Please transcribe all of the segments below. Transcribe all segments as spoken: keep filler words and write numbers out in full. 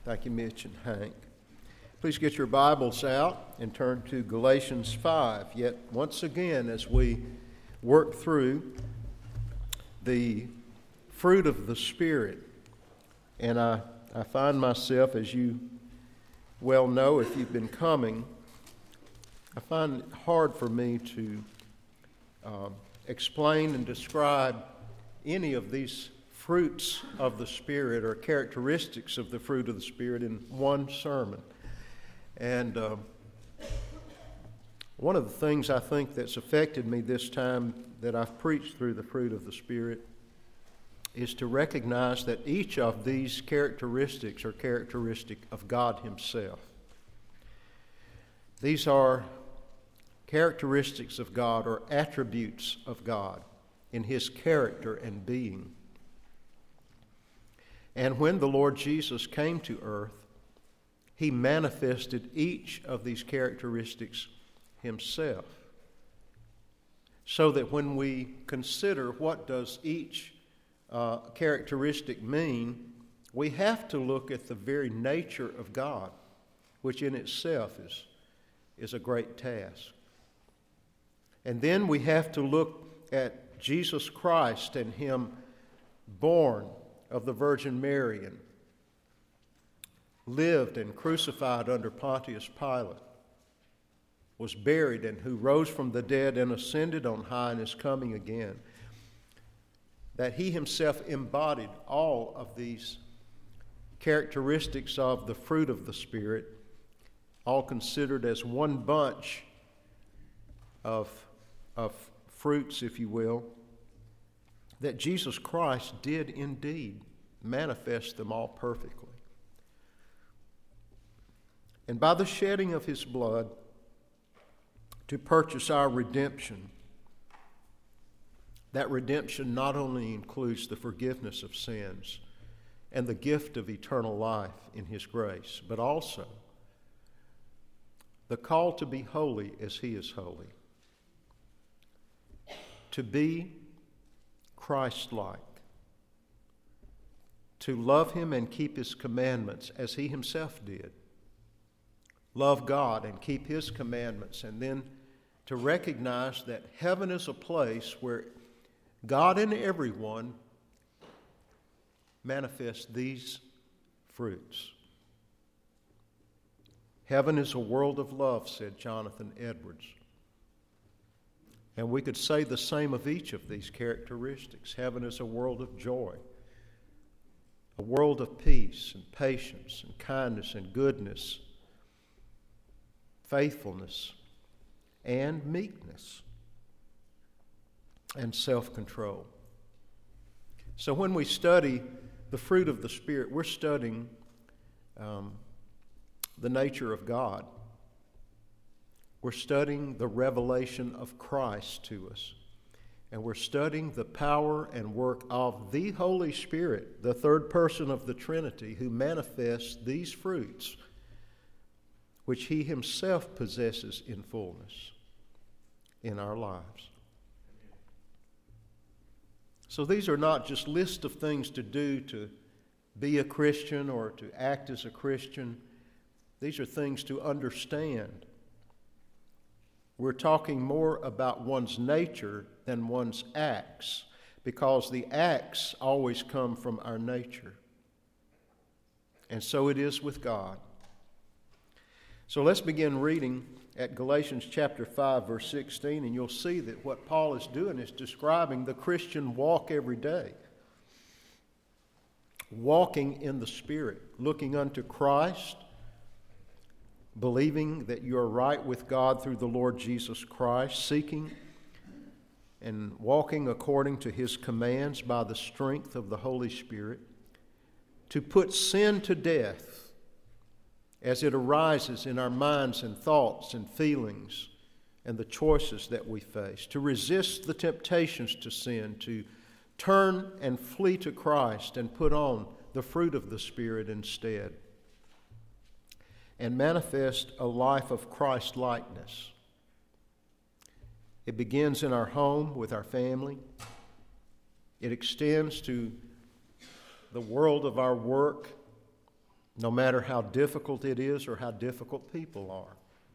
Thank you, Mitch and Hank. Please get your Bibles out and turn to Galatians five. Yet once again, as we work through the fruit of the Spirit, and I, I find myself, as you well know if you've been coming, I find it hard for me to uh, explain and describe any of these fruits of the Spirit or characteristics of the fruit of the Spirit in one sermon. And uh, one of the things I think that's affected me this time that I've preached through the fruit of the Spirit is to recognize that each of these characteristics are characteristic of God Himself. These are characteristics of God or attributes of God in His character and being. And when the Lord Jesus came to earth, He manifested each of these characteristics Himself. So that when we consider what does each uh, characteristic mean, we have to look at the very nature of God, which in itself is, is a great task. And then we have to look at Jesus Christ and Him born of the Virgin Mary and lived and crucified under Pontius Pilate, was buried, and who rose from the dead and ascended on high and is coming again. That He Himself embodied all of these characteristics of the fruit of the Spirit, all considered as one bunch of, of fruits, if you will, that Jesus Christ did indeed manifest them all perfectly. And by the shedding of His blood to purchase our redemption, that redemption not only includes the forgiveness of sins and the gift of eternal life in His grace, but also the call to be holy as He is holy, to be Christ-like, to love Him and keep His commandments as He Himself did. Love God and keep His commandments, and then to recognize that heaven is a place where God and everyone manifest these fruits. Heaven is a world of love, said Jonathan Edwards. And we could say the same of each of these characteristics. Heaven is a world of joy, a world of peace and patience and kindness and goodness, faithfulness and meekness and self-control. So when we study the fruit of the Spirit, we're studying um, the nature of God. We're studying the revelation of Christ to us. And we're studying the power and work of the Holy Spirit, the third person of the Trinity, who manifests these fruits, which He Himself possesses in fullness in our lives. So these are not just lists of things to do to be a Christian or to act as a Christian. These are things to understand. We're talking more about one's nature than one's acts, because the acts always come from our nature. And so it is with God. So let's begin reading at Galatians chapter five, verse sixteen, and you'll see that what Paul is doing is describing the Christian walk every day. Walking in the Spirit, looking unto Christ, believing that you are right with God through the Lord Jesus Christ, seeking and walking according to His commands by the strength of the Holy Spirit, to put sin to death as it arises in our minds and thoughts and feelings and the choices that we face, to resist the temptations to sin, to turn and flee to Christ and put on the fruit of the Spirit instead, and manifest a life of Christ-likeness. It begins in our home with our family. It extends to the world of our work, no matter how difficult it is or how difficult people are.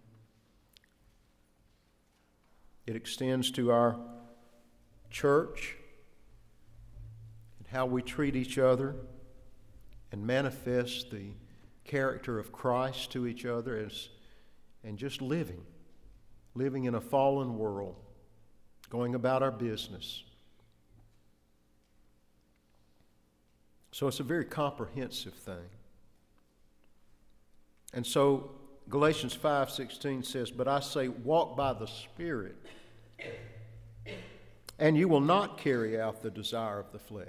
It extends to our church and how we treat each other and manifest the character of Christ to each other as, and just living, living in a fallen world, going about our business. So it's a very comprehensive thing. And so Galatians five sixteen says, "But I say, walk by the Spirit, and you will not carry out the desire of the flesh.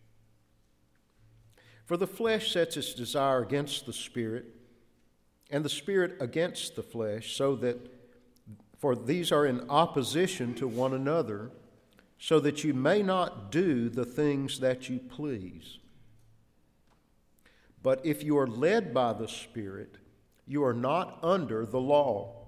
For the flesh sets its desire against the Spirit, and the Spirit against the flesh, so that, for these are in opposition to one another, so that you may not do the things that you please. But if you are led by the Spirit, you are not under the law."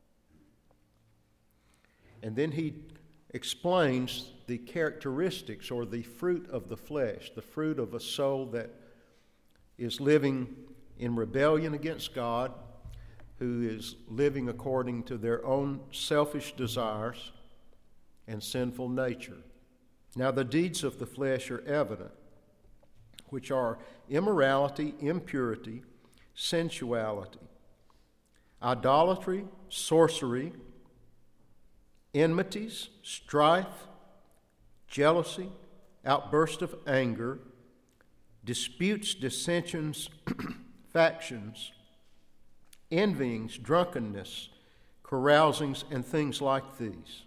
And then he explains the characteristics or the fruit of the flesh, the fruit of a soul that is living in rebellion against God, who is living according to their own selfish desires and sinful nature. Now the deeds of the flesh are evident, which are immorality, impurity, sensuality, idolatry, sorcery, enmities, strife, jealousy, outburst of anger, disputes, dissensions, factions, envyings, drunkenness, carousings, and things like these,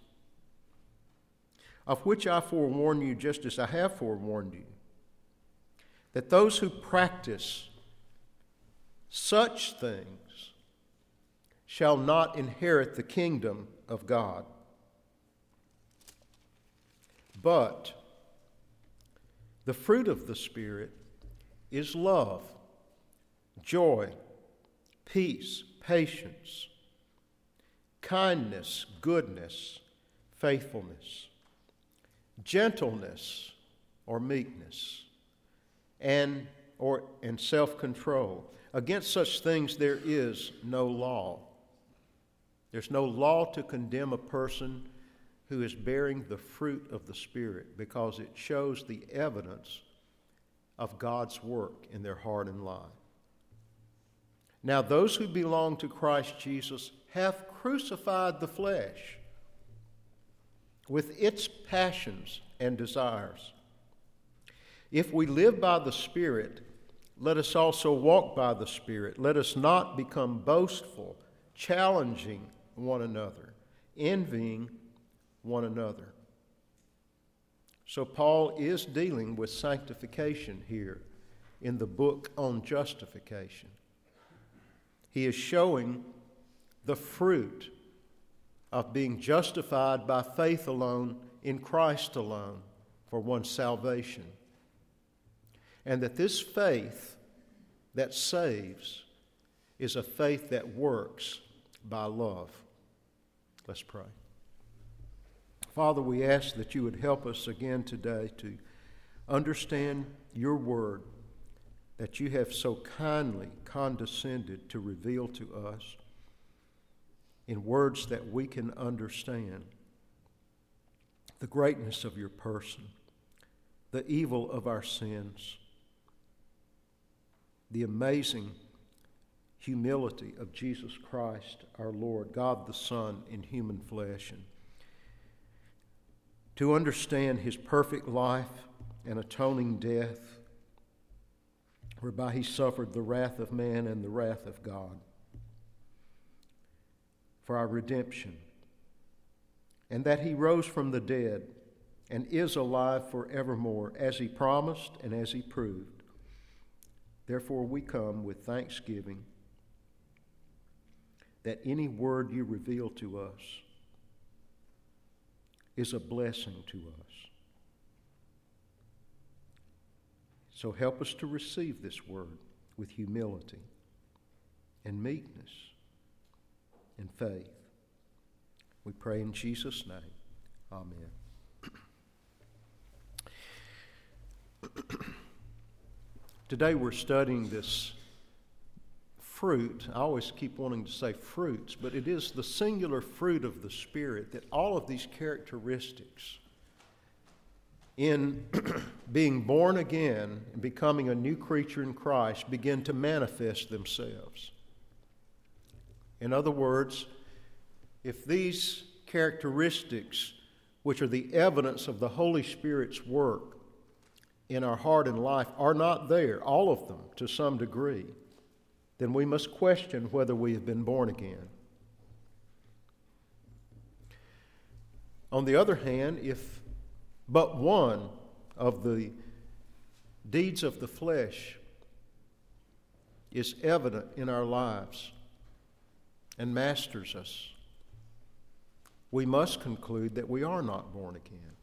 of which I forewarn you, just as I have forewarned you, that those who practice such things shall not inherit the kingdom of God. But the fruit of the Spirit is love, joy, peace, patience, kindness, goodness, faithfulness, gentleness or meekness, and or and self-control. Against such things there is no law. There's no law to condemn a person who is bearing the fruit of the Spirit, because it shows the evidence of God's work in their heart and life. Now those who belong to Christ Jesus have crucified the flesh with its passions and desires. If we live by the Spirit, let us also walk by the Spirit. Let us not become boastful, challenging one another, envying one another. So Paul is dealing with sanctification here in the book on justification. He is showing the fruit of being justified by faith alone, in Christ alone, for one's salvation. And that this faith that saves is a faith that works by love. Let's pray. Father, we ask that you would help us again today to understand your word that you have so kindly condescended to reveal to us in words that we can understand. The greatness of your person, the evil of our sins, the amazing humility of Jesus Christ, our Lord, God the Son in human flesh, and to understand his perfect life and atoning death, whereby he suffered the wrath of man and the wrath of God for our redemption, and that he rose from the dead and is alive forevermore, as he promised and as he proved. Therefore we come with thanksgiving that any word you reveal to us is a blessing to us. So help us to receive this word with humility and meekness and faith. We pray in Jesus' name. Amen. Today we're studying this fruit. I always keep wanting to say fruits, but it is the singular fruit of the Spirit that all of these characteristics in being born again and becoming a new creature in Christ begin to manifest themselves. In other words, if these characteristics, which are the evidence of the Holy Spirit's work in our heart and life, are not there, all of them to some degree, then we must question whether we have been born again. On the other hand, if but one of the deeds of the flesh is evident in our lives and masters us, we must conclude that we are not born again.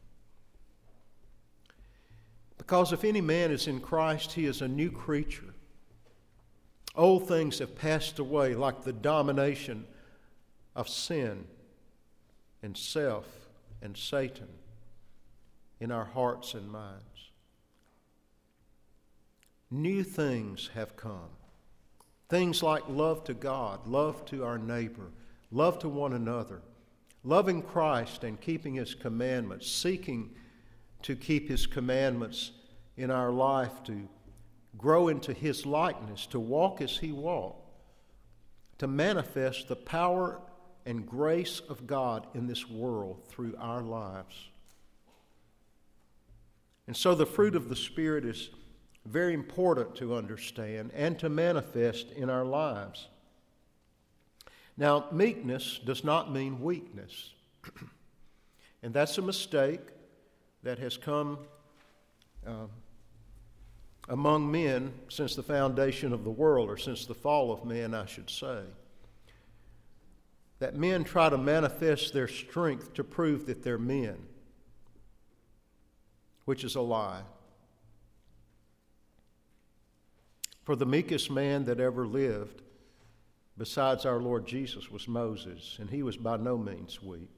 Because if any man is in Christ, he is a new creature. Old things have passed away, like the domination of sin and self and Satan in our hearts and minds. New things have come. Things like love to God, love to our neighbor, love to one another, loving Christ and keeping His commandments, seeking to keep His commandments in our life, to grow into His likeness, to walk as He walked, to manifest the power and grace of God in this world through our lives. And so the fruit of the Spirit is very important to understand and to manifest in our lives. Now, meekness does not mean weakness. And that's a mistake that has come uh, among men since the foundation of the world, or since the fall of man, I should say. That men try to manifest their strength to prove that they're men, which is a lie. For the meekest man that ever lived, besides our Lord Jesus, was Moses, and he was by no means weak.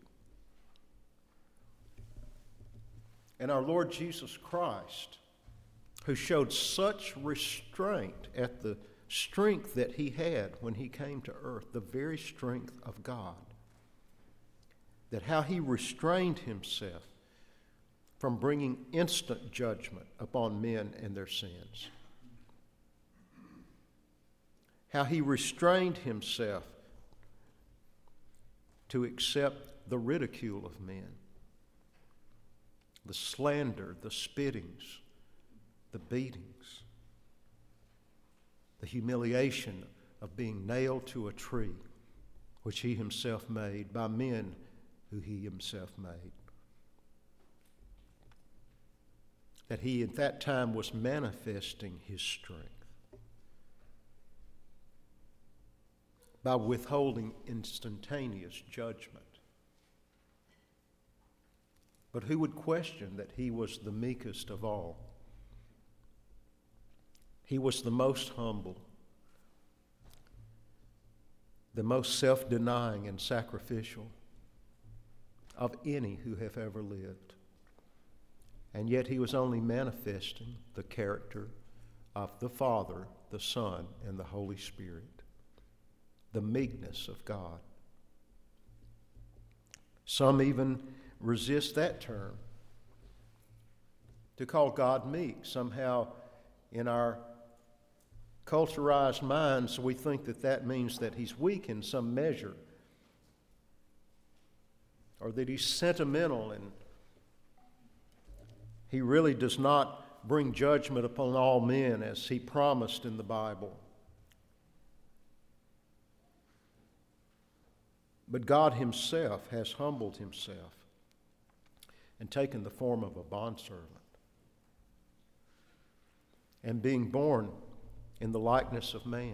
And our Lord Jesus Christ, who showed such restraint at the strength that he had when he came to earth, the very strength of God, that how he restrained himself from bringing instant judgment upon men and their sins. How he restrained himself to accept the ridicule of men, the slander, the spittings, the beatings, the humiliation of being nailed to a tree, which he himself made by men who he himself made. That he at that time was manifesting his strength by withholding instantaneous judgment. But who would question that he was the meekest of all? He was the most humble, the most self-denying and sacrificial of any who have ever lived. And yet he was only manifesting the character of the Father, the Son, and the Holy Spirit, the meekness of God. Some even resist that term. To call God meek, somehow in our culturized minds, we think that that means that he's weak in some measure, or that he's sentimental and he really does not bring judgment upon all men as he promised in the Bible. But God himself has humbled himself and taken the form of a bondservant. And being born in the likeness of man,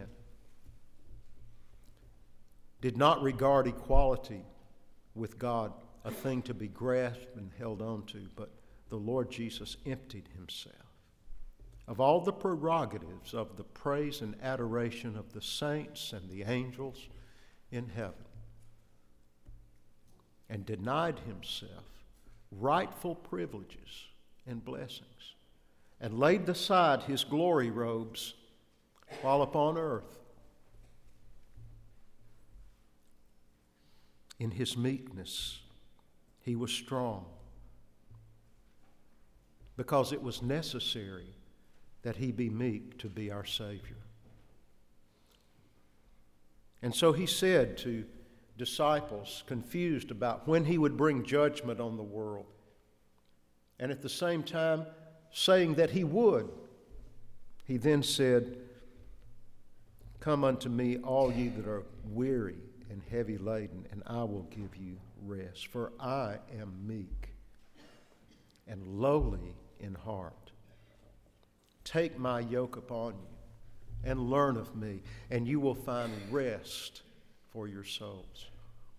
did not regard equality with God a thing to be grasped and held on to, but the Lord Jesus emptied himself of all the prerogatives of the praise and adoration of the saints and the angels in heaven, and denied himself rightful privileges and blessings, and laid aside his glory robes while upon earth, in his meekness, he was strong because it was necessary that he be meek to be our Savior. And so he said to disciples confused about when he would bring judgment on the world, and at the same time saying that he would, he then said, "Come unto me, all ye that are weary and heavy laden, and I will give you rest. For I am meek and lowly in heart. Take my yoke upon you and learn of me, and you will find rest for your souls."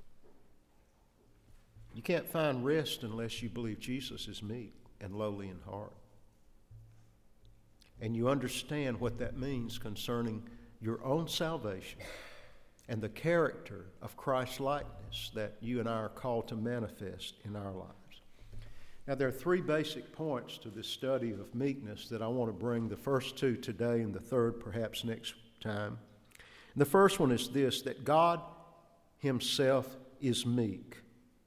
You can't find rest unless you believe Jesus is meek and lowly in heart. And you understand what that means concerning your own salvation and the character of Christ's likeness that you and I are called to manifest in our lives. Now, there are three basic points to this study of meekness that I want to bring, the first two today and the third perhaps next time. And the first one is this, that God himself is meek.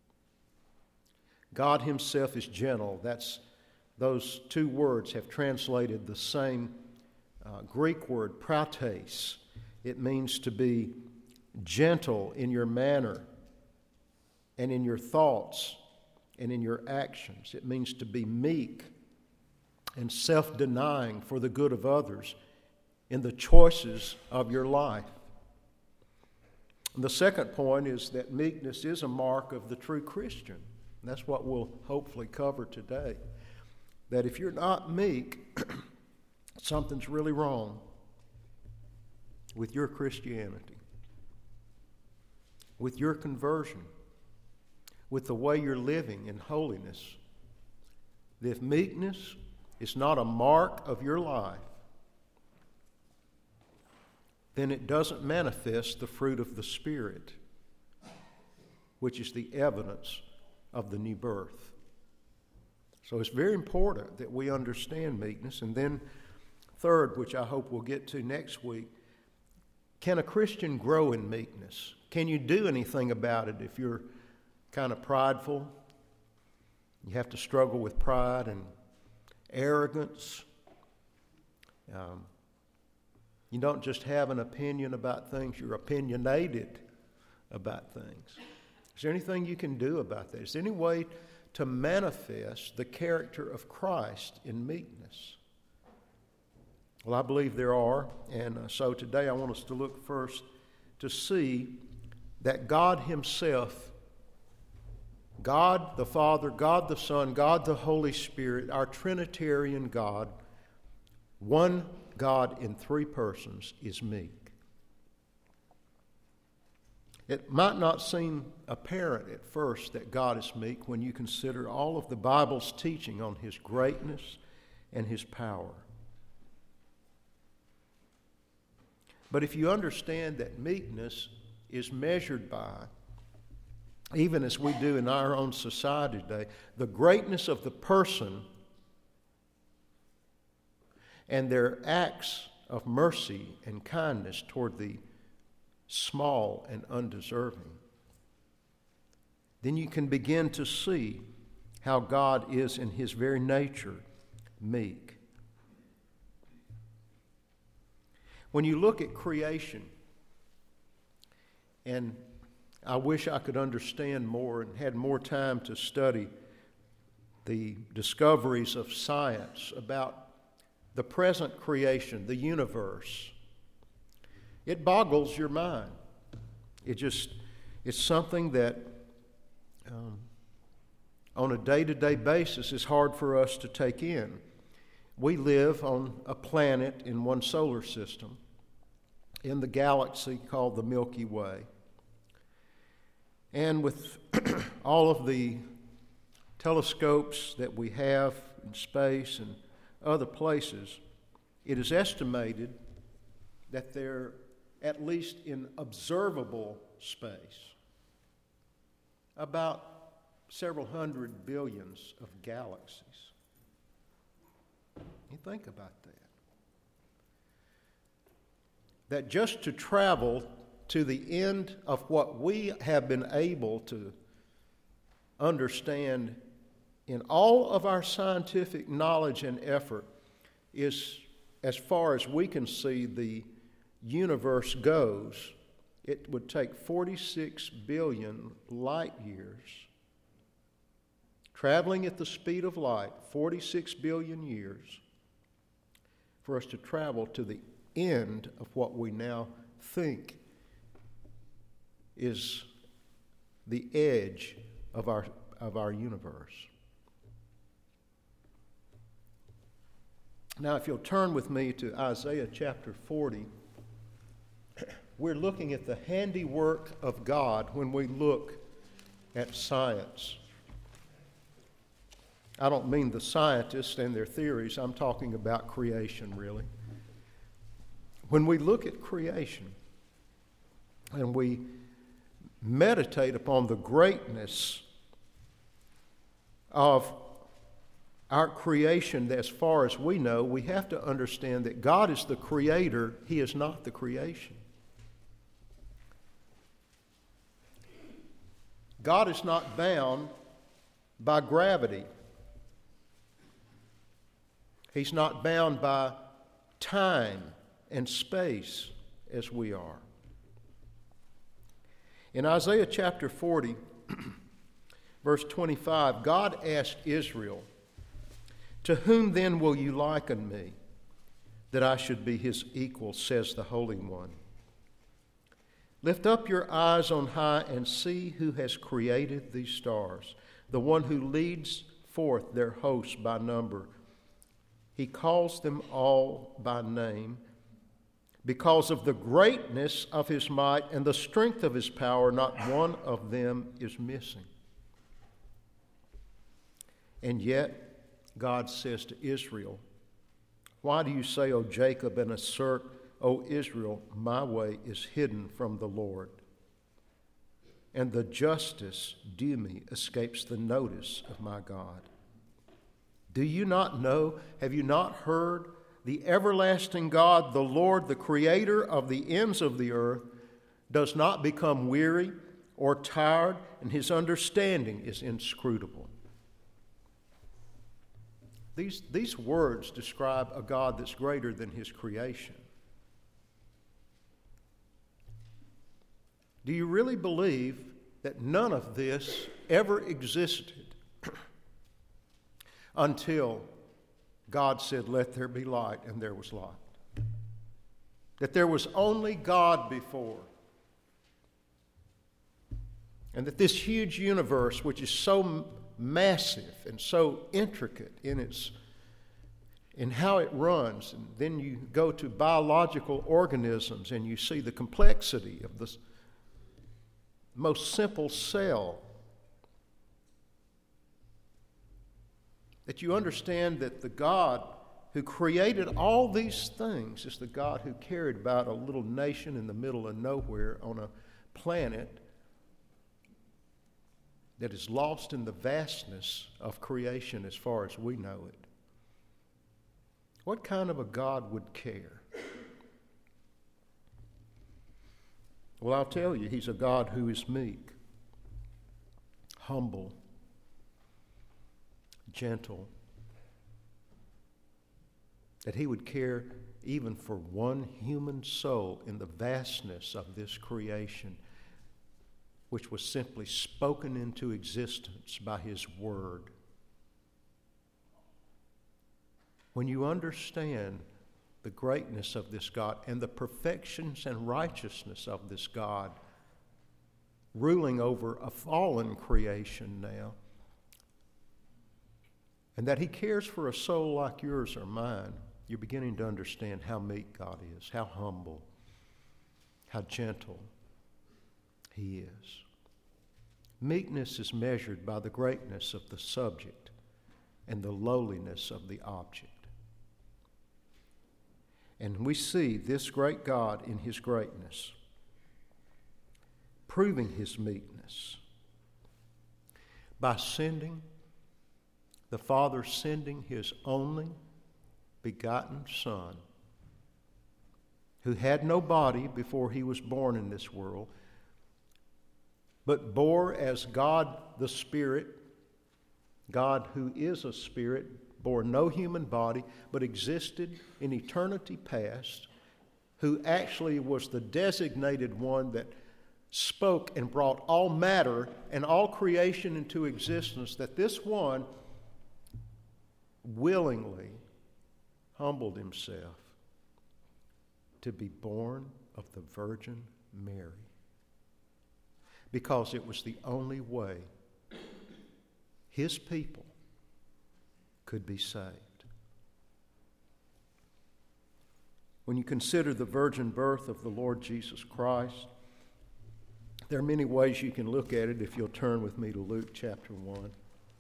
God himself is gentle. That's those two words have translated the same uh, Greek word, prates. It means to be gentle in your manner and in your thoughts and in your actions. It means to be meek and self-denying for the good of others in the choices of your life. And the second point is that meekness is a mark of the true Christian. And that's what we'll hopefully cover today. That if you're not meek, something's really wrong with your Christianity, with your conversion, with the way you're living in holiness. If meekness is not a mark of your life, then it doesn't manifest the fruit of the Spirit, which is the evidence of the new birth. So it's very important that we understand meekness. And then third, which I hope we'll get to next week, can a Christian grow in meekness? Can you do anything about it if you're kind of prideful? You have to struggle with pride and arrogance. Um, you don't just have an opinion about things, you're opinionated about things. Is there anything you can do about that? Is there any way to manifest the character of Christ in meekness? Well, I believe there are, and uh, so today I want us to look first to see that God himself, God the Father, God the Son, God the Holy Spirit, our Trinitarian God, one God in three persons, is meek. It might not seem apparent at first that God is meek when you consider all of the Bible's teaching on his greatness and his power. But if you understand that meekness is measured by, even as we do in our own society today, the greatness of the person and their acts of mercy and kindness toward the small and undeserving, then you can begin to see how God is in his very nature meek. When you look at creation, and I wish I could understand more and had more time to study the discoveries of science about the present creation, the universe, it boggles your mind. It just, it's something that um, on a day-to-day basis is hard for us to take in. We live on a planet in one solar system in the galaxy called the Milky Way. And with all of the telescopes that we have in space and other places, it is estimated that there, at least in observable space, about several hundred billions of galaxies. You think about that. That just to travel to the end of what we have been able to understand in all of our scientific knowledge and effort is, as far as we can see the universe goes, it would take forty-six billion light years, traveling at the speed of light, forty-six billion years, for us to travel to the end of what we now think is the edge of our, of our universe. Now, if you'll turn with me to Isaiah chapter forty, we're looking at the handiwork of God when we look at science. I don't mean the scientists and their theories. I'm talking about creation, really. When we look at creation and we meditate upon the greatness of our creation, as far as we know, we have to understand that God is the creator. He is not the creation. God is not bound by gravity. He's not bound by time and space as we are. In Isaiah chapter forty, verse twenty-five, God asked Israel, "To whom then will you liken me, that I should be his equal, says the Holy One? Lift up your eyes on high and see who has created these stars, the one who leads forth their hosts by number. He calls them all by name. Because of the greatness of his might and the strength of his power, not one of them is missing." And yet, God says to Israel, "Why do you say, O Jacob, and assert, O Israel, my way is hidden from the Lord, and the justice due me escapes the notice of my God? Do you not know, have you not heard? The everlasting God, the Lord, the creator of the ends of the earth, does not become weary or tired, and his understanding is inscrutable." These, these words describe a God that's greater than his creation. Do you really believe that none of this ever existed until God said, "Let there be light," and there was light? That there was only God before. And that this huge universe, which is so massive and so intricate in its in how it runs, and then you go to biological organisms and you see the complexity of the most simple cell, that you understand that the God who created all these things is the God who cared about a little nation in the middle of nowhere on a planet that is lost in the vastness of creation as far as we know it. What kind of a God would care? Well, I'll tell you, he's a God who is meek, humble, gentle, that he would care even for one human soul in the vastness of this creation, which was simply spoken into existence by his word. When you understand the greatness of this God and the perfections and righteousness of this God ruling over a fallen creation now, and that he cares for a soul like yours or mine, you're beginning to understand how meek God is, how humble, how gentle he is. Meekness is measured by the greatness of the subject and the lowliness of the object. And we see this great God in his greatness, proving his meekness by sending, the Father sending his only begotten Son who had no body before he was born in this world, but bore as God the Spirit, God who is a spirit, bore no human body, but existed in eternity past, who actually was the designated one that spoke and brought all matter and all creation into existence, that this one willingly humbled himself to be born of the Virgin Mary, because it was the only way his people could be saved. When you consider the virgin birth of the Lord Jesus Christ, there are many ways you can look at it. If you'll turn with me to Luke chapter one.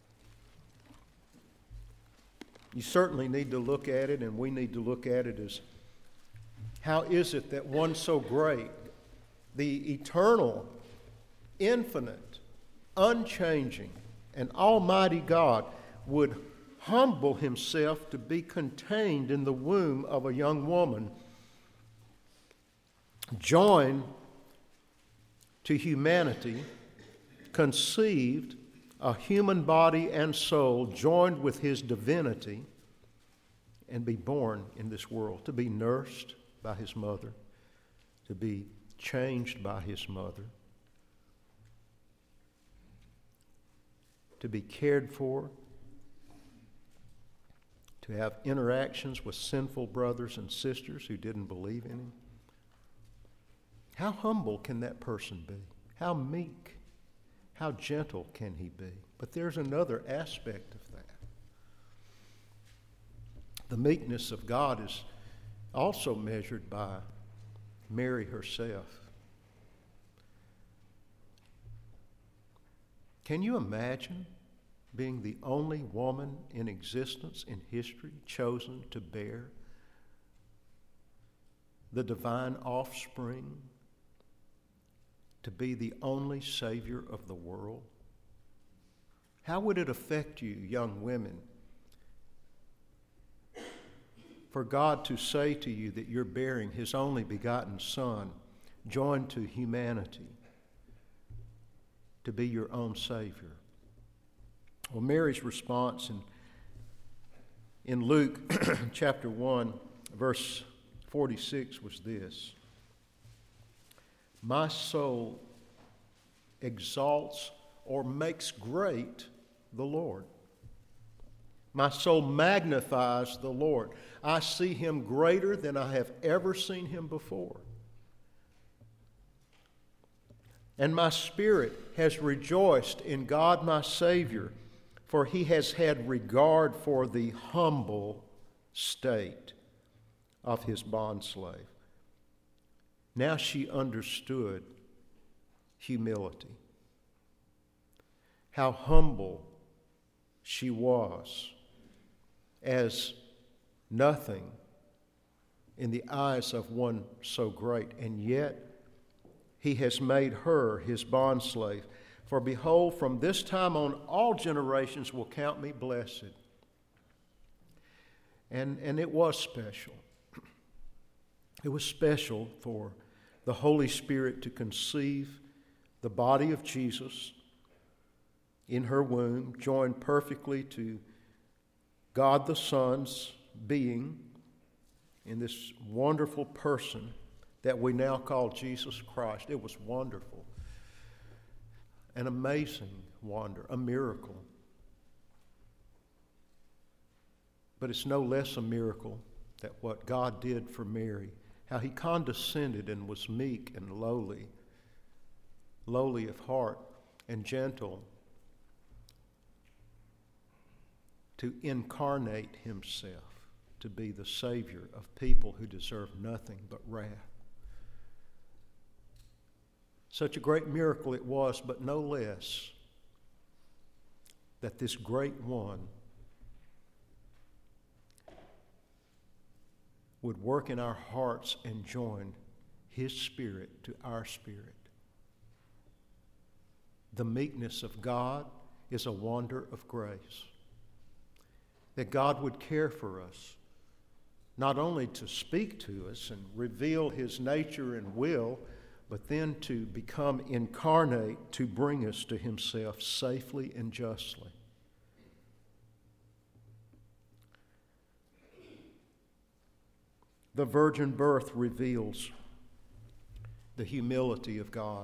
You certainly need to look at it, and we need to look at it as, how is it that one so great, the eternal, infinite, unchanging, and almighty God, would humble himself to be contained in the womb of a young woman, joined to humanity, conceived a human body and soul, joined with his divinity, and be born in this world, to be nursed by his mother, to be changed by his mother, to be cared for, to have interactions with sinful brothers and sisters who didn't believe in him. How humble can that person be? How meek, how gentle can he be? But there's another aspect of that. The meekness of God is also measured by Mary herself. Can you imagine being the only woman in existence in history chosen to bear the divine offspring, to be the only Savior of the world? How would it affect you, young women, for God to say to you that you're bearing his only begotten Son, joined to humanity, to be your own Savior? Well, Mary's response in, in Luke chapter one, verse forty-six was this: "My soul exalts or makes great the Lord. My soul magnifies the Lord. I see him greater than I have ever seen him before. And my spirit has rejoiced in God my Savior, for he has had regard for the humble state of his bondslave." Now she understood humility, how humble she was, as nothing in the eyes of one so great, and yet he has made her his bondslave. For behold, from this time on, all generations will count me blessed. And, and it was special. It was special for the Holy Spirit to conceive the body of Jesus in her womb, joined perfectly to God the Son's being in this wonderful person that we now call Jesus Christ. It was wonderful. An amazing wonder, a miracle. But it's no less a miracle that what God did for Mary, how he condescended and was meek and lowly, lowly of heart and gentle, to incarnate himself, to be the Savior of people who deserve nothing but wrath. Such a great miracle it was, but no less that this great one would work in our hearts and join his spirit to our spirit. The meekness of God is a wonder of grace. That God would care for us, not only to speak to us and reveal his nature and will, but then to become incarnate to bring us to himself safely and justly. The virgin birth reveals the humility of God.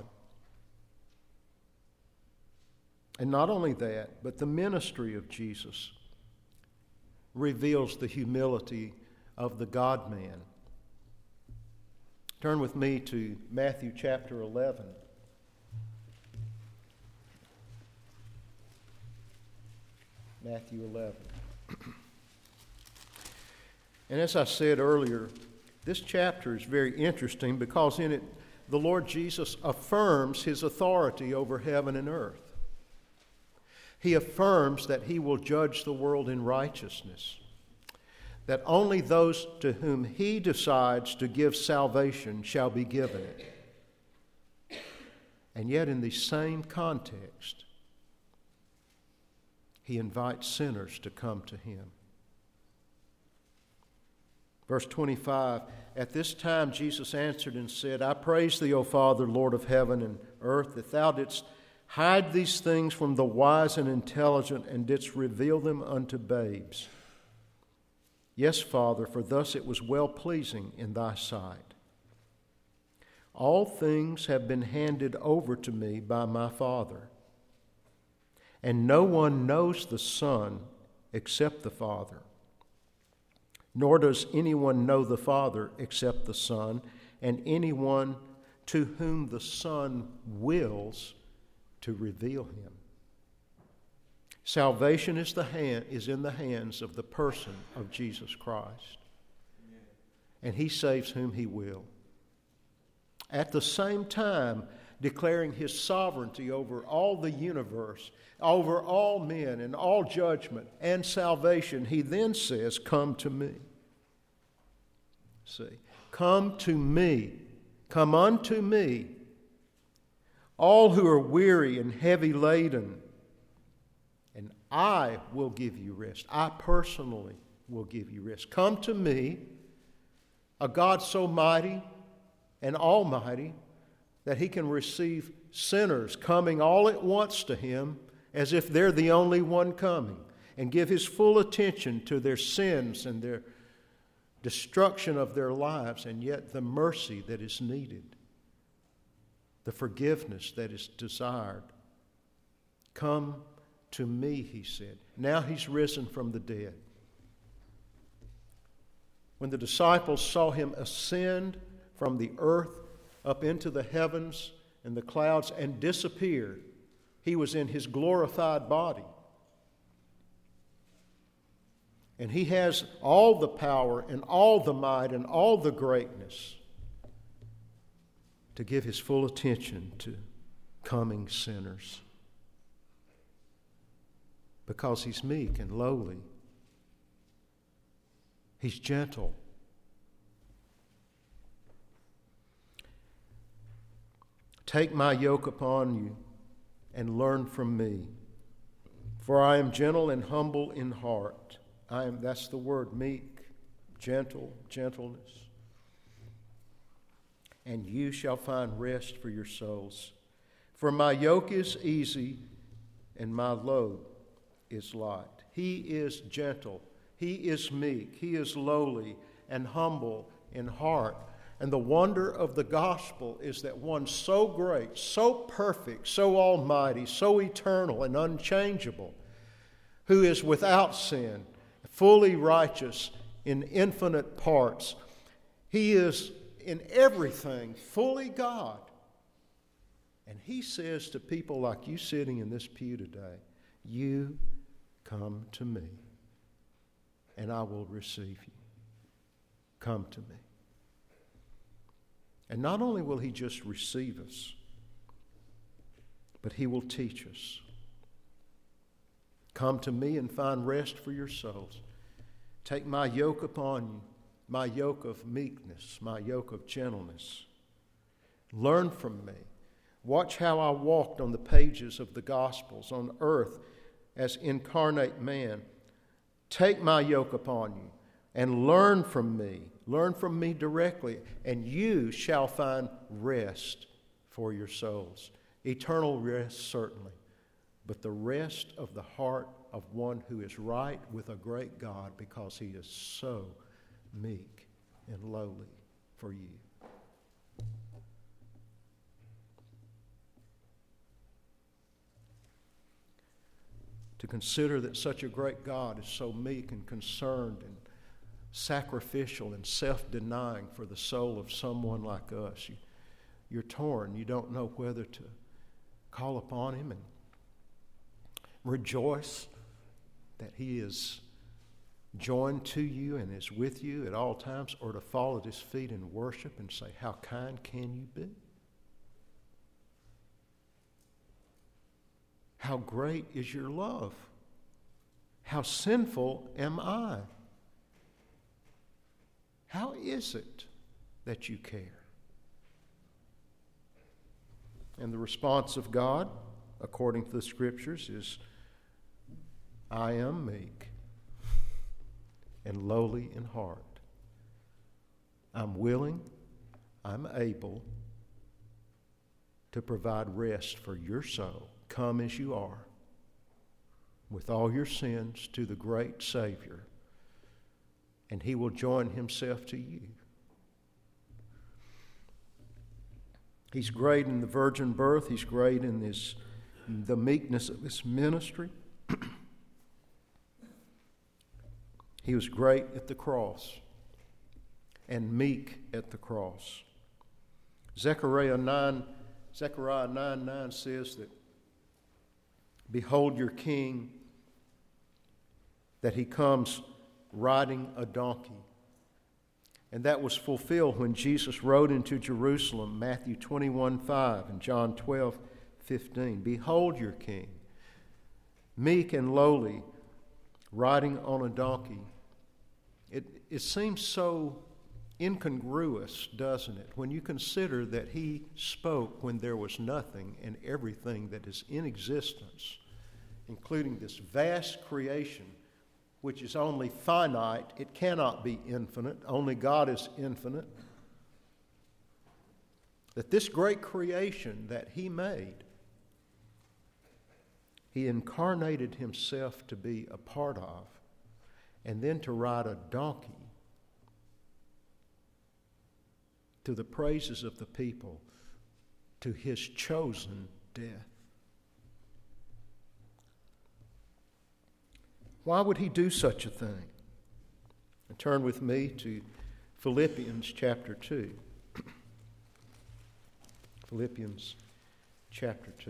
And not only that, but the ministry of Jesus reveals the humility of the God-man. Turn with me to Matthew chapter eleven. Matthew eleven. And as I said earlier, this chapter is very interesting because in it the Lord Jesus affirms his authority over heaven and earth. He affirms that he will judge the world in righteousness, that only those to whom he decides to give salvation shall be given it. And yet in the same context, he invites sinners to come to him. Verse twenty-five, at this time Jesus answered and said, I praise thee, O Father, Lord of heaven and earth, that thou didst hide these things from the wise and intelligent and didst reveal them unto babes. Yes, Father, for thus it was well-pleasing in thy sight. All things have been handed over to me by my Father, and no one knows the Son except the Father. Nor does anyone know the Father except the Son, and anyone to whom the Son wills to reveal him. Salvation is, the hand, is in the hands of the person of Jesus Christ, and he saves whom he will. At the same time, declaring his sovereignty over all the universe, over all men and all judgment and salvation, he then says, come to me. See, come to me, come unto me, all who are weary and heavy laden, and I will give you rest. I personally will give you rest. Come to me, a God so mighty and almighty that he can receive sinners coming all at once to him as if they're the only one coming, and give his full attention to their sins and their destruction of their lives, and yet the mercy that is needed, the forgiveness that is desired. Come to me, he said. Now he's risen from the dead. When the disciples saw him ascend from the earth up into the heavens and the clouds and disappear, he was in his glorified body. And he has all the power and all the might and all the greatness to give his full attention to coming sinners. Because he's meek and lowly. He's gentle. Take my yoke upon you and learn from me, for I am gentle and humble in heart. I am, that's the word, meek, gentle, gentleness. And you shall find rest for your souls. For my yoke is easy and my load is light. He is gentle. He is meek. He is lowly and humble in heart. And the wonder of the gospel is that one so great, so perfect, so almighty, so eternal and unchangeable, who is without sin, fully righteous in infinite parts. He is in everything fully God. And he says to people like you sitting in this pew today, you come to me and I will receive you. Come to me. And not only will he just receive us, but he will teach us. Come to me and find rest for your souls. Take my yoke upon you, my yoke of meekness, my yoke of gentleness. Learn from me. Watch how I walked on the pages of the Gospels on earth as incarnate man. Take my yoke upon you. and learn from me. Learn from me directly, and you shall find rest for your souls. Eternal rest, certainly, but the rest of the heart of one who is right with a great God because he is so meek and lowly for you. To consider that such a great God is so meek and concerned and sacrificial and self-denying for the soul of someone like us. You, you're torn. You don't know whether to call upon him and rejoice that he is joined to you and is with you at all times, or to fall at his feet in worship and say, how kind can you be? How great is your love? How sinful am I? How is it that you care? And the response of God, according to the Scriptures, is, I am meek and lowly in heart. I'm willing, I'm able to provide rest for your soul. Come as you are, with all your sins, to the great Savior, and he will join himself to you. He's great in the virgin birth. He's great in his, the meekness of his ministry. He was great at the cross and meek at the cross. Zechariah nine, Zechariah nine nine says that, behold your king, that he comes riding a donkey. And that was fulfilled when Jesus rode into Jerusalem, Matthew twenty-one five and John twelve fifteen. Behold your king, meek and lowly, riding on a donkey. It, it seems so incongruous, doesn't it, when you consider that he spoke when there was nothing and everything that is in existence, including this vast creation, which is only finite. It cannot be infinite. Only God is infinite. That this great creation that he made, he incarnated himself to be a part of, and then to ride a donkey to the praises of the people, to his chosen death. Why would he do such a thing? And turn with me to Philippians chapter two. Philippians chapter two.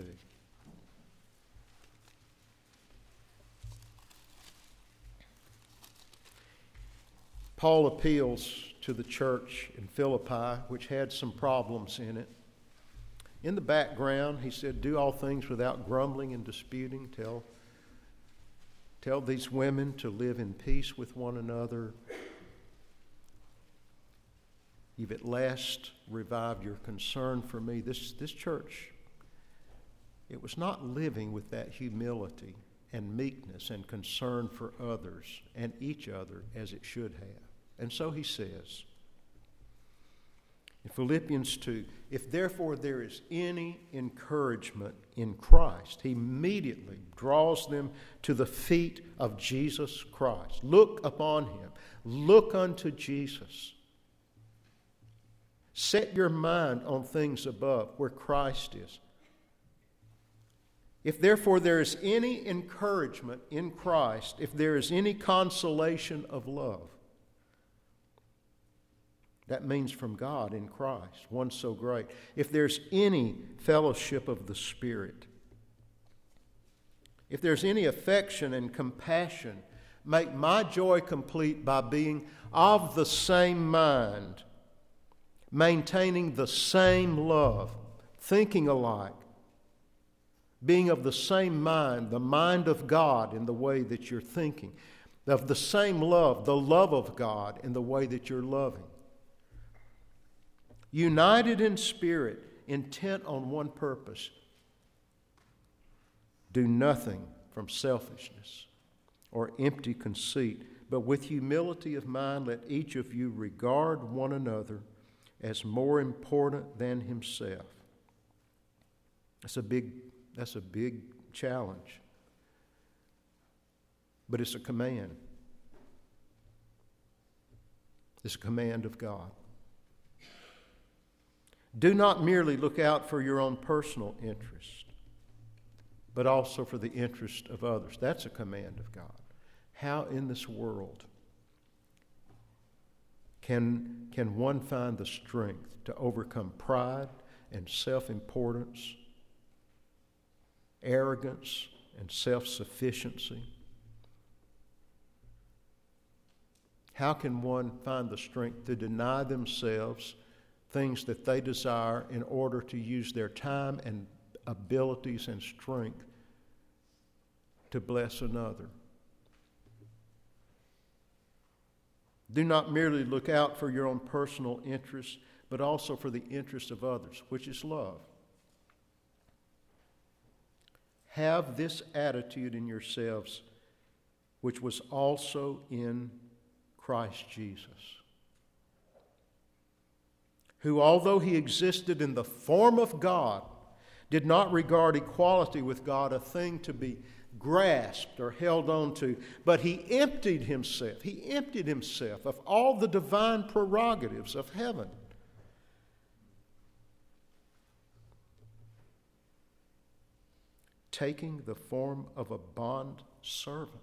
Paul appeals to the church in Philippi, which had some problems in it. In the background, he said, do all things without grumbling and disputing. Tell, tell these women to live in peace with one another. You've at last revived your concern for me. This, this church, it was not living with that humility and meekness and concern for others and each other as it should have. And so he says in Philippians two, if therefore there is any encouragement in Christ, he immediately draws them to the feet of Jesus Christ. Look upon him. Look unto Jesus. Set your mind on things above, where Christ is. If therefore there is any encouragement in Christ, if there is any consolation of love, that means from God in Christ, one so great. If there's any fellowship of the Spirit, if there's any affection and compassion, make my joy complete by being of the same mind, maintaining the same love, thinking alike, being of the same mind, the mind of God in the way that you're thinking, of the same love, the love of God in the way that you're loving. United in spirit, intent on one purpose. Do nothing from selfishness or empty conceit, but with humility of mind let each of you regard one another as more important than himself. That's a big, that's a big challenge. But it's a command. It's a command of God. Do not merely look out for your own personal interest, but also for the interest of others. That's a command of God. How in this world can, can one find the strength to overcome pride and self-importance, arrogance and self-sufficiency? How can one find the strength to deny themselves things that they desire in order to use their time and abilities and strength to bless another? Do not merely look out for your own personal interests, but also for the interest of others, which is love. Have this attitude in yourselves, which was also in Christ Jesus, who, although he existed in the form of God, did not regard equality with God a thing to be grasped or held on to, but he emptied himself. He emptied himself of all the divine prerogatives of heaven. Taking the form of a bond servant,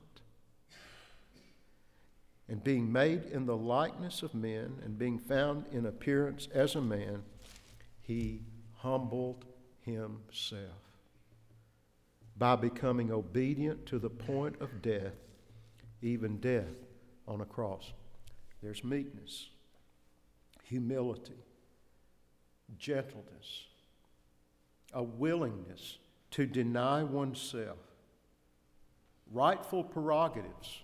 and being made in the likeness of men, and being found in appearance as a man, he humbled himself by becoming obedient to the point of death, even death on a cross. There's meekness, humility, gentleness, a willingness to deny oneself, rightful prerogatives,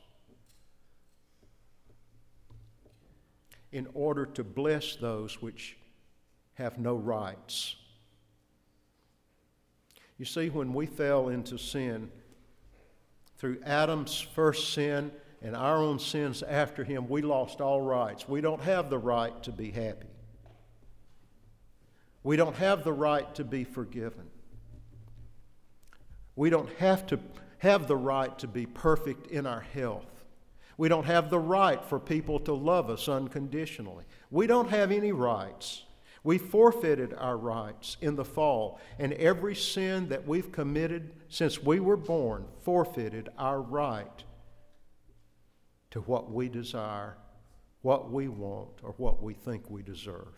in order to bless those which have no rights. You see, when we fell into sin, through Adam's first sin and our own sins after him, we lost all rights. We don't have the right to be happy. We don't have the right to be forgiven. We don't have to have the right to be perfect in our health. We don't have the right for people to love us unconditionally. We don't have any rights. We forfeited our rights in the fall, and every sin that we've committed since we were born forfeited our right to what we desire, what we want, or what we think we deserve.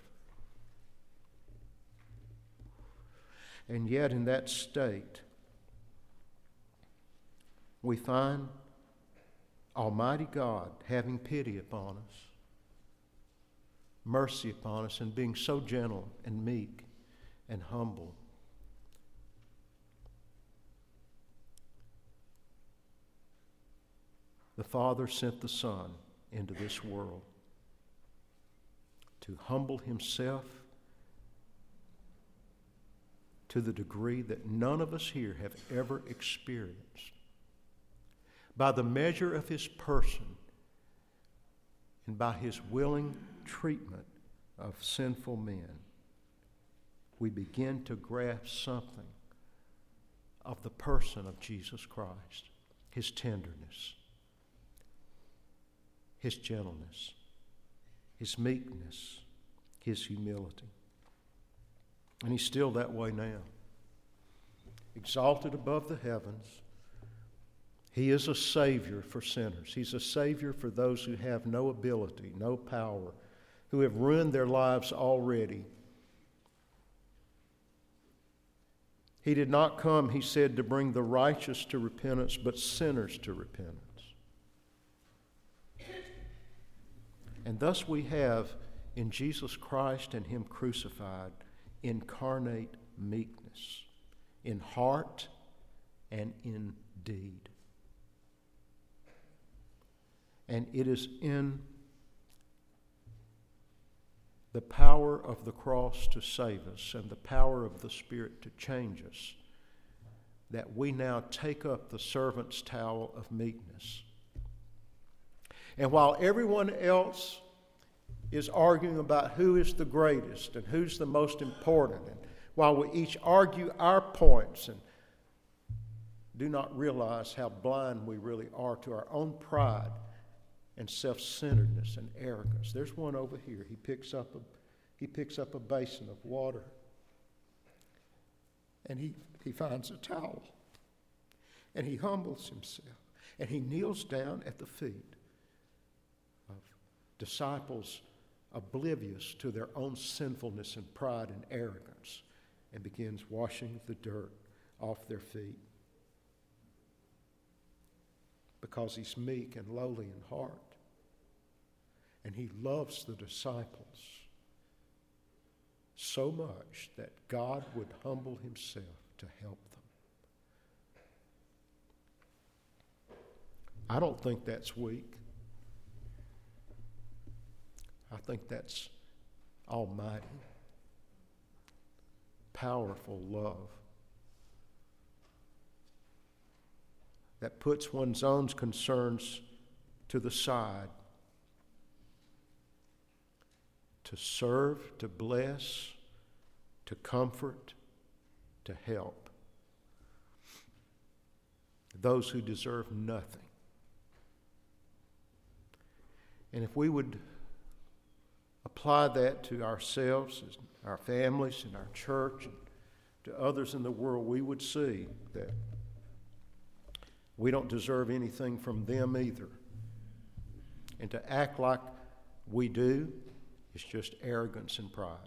And yet in that state, we find Almighty God having pity upon us, mercy upon us, and being so gentle and meek and humble. The Father sent the Son into this world to humble himself to the degree that none of us here have ever experienced. By the measure of his person and by his willing treatment of sinful men, we begin to grasp something of the person of Jesus Christ, his tenderness, his gentleness, his meekness, his humility. And he's still that way now. Exalted above the heavens, he is a Savior for sinners. He's a Savior for those who have no ability, no power, who have ruined their lives already. He did not come, he said, to bring the righteous to repentance, but sinners to repentance. And thus we have in Jesus Christ and him crucified incarnate meekness in heart and in deed. And it is in the power of the cross to save us and the power of the Spirit to change us that we now take up the servant's towel of meekness. And while everyone else is arguing about who is the greatest and who's the most important, and while we each argue our points and do not realize how blind we really are to our own pride and self-centeredness and arrogance. There's one over here. He picks up a, he picks up a basin of water, and he, he finds a towel, and he humbles himself, and he kneels down at the feet of disciples oblivious to their own sinfulness and pride and arrogance, and begins washing the dirt off their feet. Because he's meek and lowly in heart. And he loves the disciples so much that God would humble himself to help them. I don't think that's weak. I think that's almighty, powerful love that puts one's own concerns to the side to serve, to bless, to comfort, to help those who deserve nothing. And if we would apply that to ourselves, our families, and our church, and to others in the world, we would see that we don't deserve anything from them either. And to act like we do is just arrogance and pride.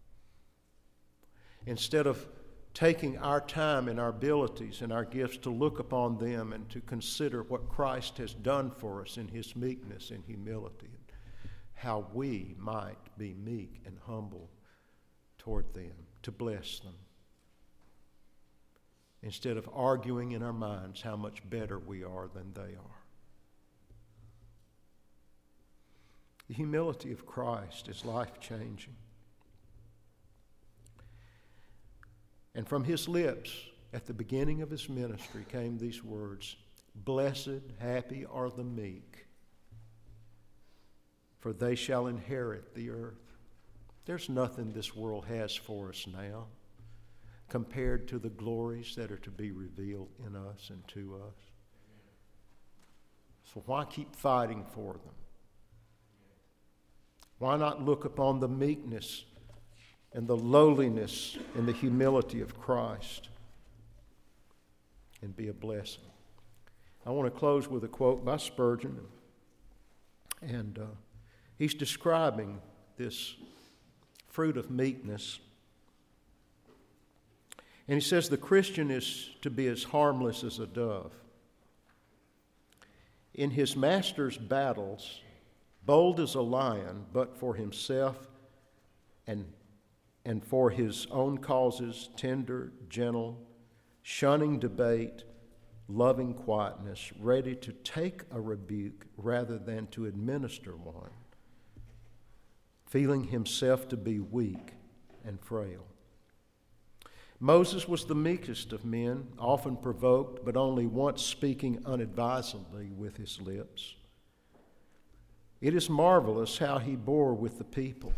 Instead of taking our time and our abilities and our gifts to look upon them and to consider what Christ has done for us in his meekness and humility, how we might be meek and humble toward them, to bless them, instead of arguing in our minds how much better we are than they are. The humility of Christ is life-changing. And from his lips at the beginning of his ministry came these words, "Blessed, happy are the meek, for they shall inherit the earth." There's nothing this world has for us now compared to the glories that are to be revealed in us and to us. So why keep fighting for them? Why not look upon the meekness and the lowliness and the humility of Christ and be a blessing? I want to close with a quote by Spurgeon. And uh, he's describing this fruit of meekness. And he says the Christian is to be as harmless as a dove. In his master's battles, bold as a lion, but for himself and, and for his own causes, tender, gentle, shunning debate, loving quietness, ready to take a rebuke rather than to administer one, feeling himself to be weak and frail. Moses was the meekest of men, often provoked, but only once speaking unadvisedly with his lips. It is marvelous how he bore with the people.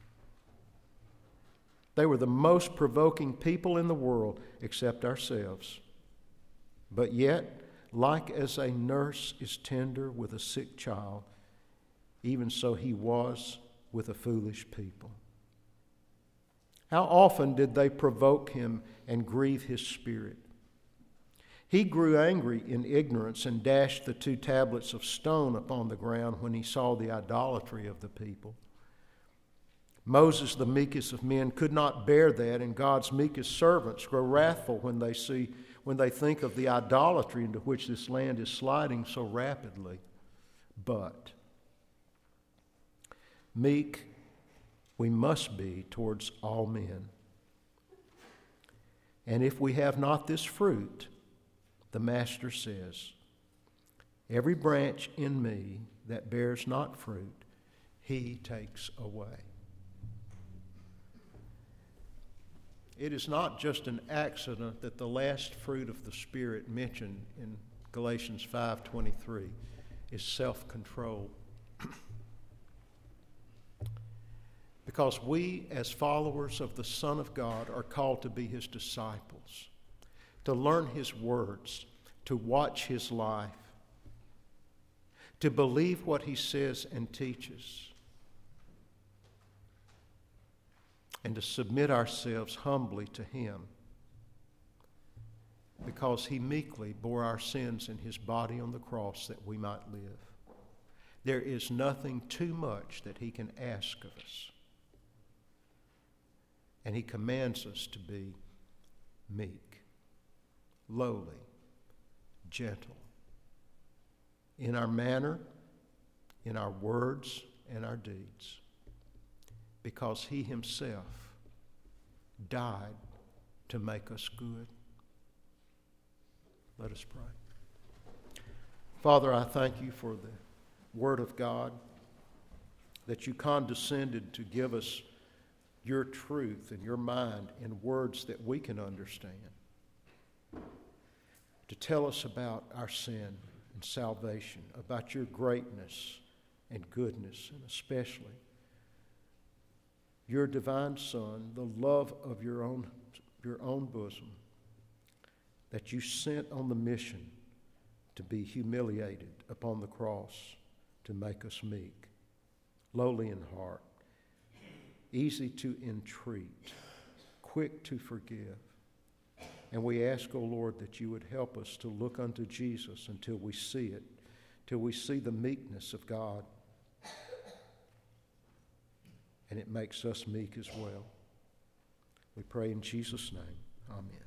They were the most provoking people in the world, except ourselves. But yet, like as a nurse is tender with a sick child, even so he was with a foolish people. How often did they provoke him and grieve his spirit? He grew angry in ignorance and dashed the two tablets of stone upon the ground when he saw the idolatry of the people. Moses, the meekest of men, could not bear that, and God's meekest servants grow wrathful when they see, when they think of the idolatry into which this land is sliding so rapidly. But meek we must be towards all men. And if we have not this fruit, the Master says, every branch in me that bears not fruit, he takes away. It is not just an accident that the last fruit of the Spirit mentioned in Galatians five twenty-three is self-control. Because we, as followers of the Son of God, are called to be his disciples, to learn his words, to watch his life, to believe what he says and teaches, and to submit ourselves humbly to him, because he meekly bore our sins in his body on the cross that we might live. There is nothing too much that he can ask of us. And he commands us to be meek, lowly, gentle, in our manner, in our words, and our deeds, because he himself died to make us good. Let us pray. Father, I thank you for the Word of God, that you condescended to give us your truth and your mind in words that we can understand, to tell us about our sin and salvation, about your greatness and goodness, and especially your divine Son, the love of your own, your own bosom, that you sent on the mission to be humiliated upon the cross to make us meek, lowly in heart, easy to entreat, quick to forgive. And we ask, O Lord, that you would help us to look unto Jesus until we see it, till we see the meekness of God. And it makes us meek as well. We pray in Jesus' name. Amen.